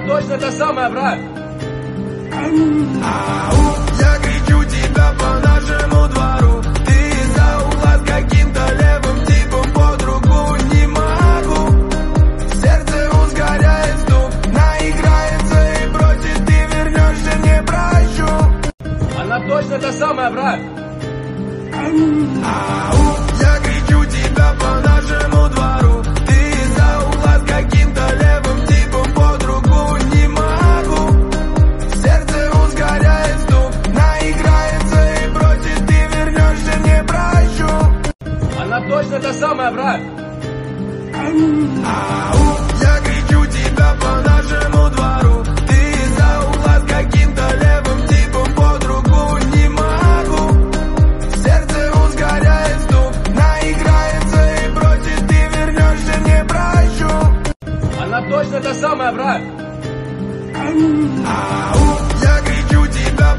точно та самая, брат. Я кричу тебя по нашему двору. Ты из-за угла с каким-то левым типом под руку не могу. Сердце ускоряет стук, наиграется и бросит. Ты вернешься, не прощу. Она точно та самая, брат. Я кричу тебя по нашему двору. Ты из-за угла с каким-то левым типом под руку не могу. Сердце ускоряет стук, наиграется и бросит. Ты вернешься, не прощу. Она точно та самая, брат. Я кричу тебя по нашему двору. Ты из-за угла с каким-то левым типом под руку не могу. Сердце ускоряет стук, наиграется и бросит. Ты вернешься, не прощу. Она точно та самая, брат. Я кричу тебя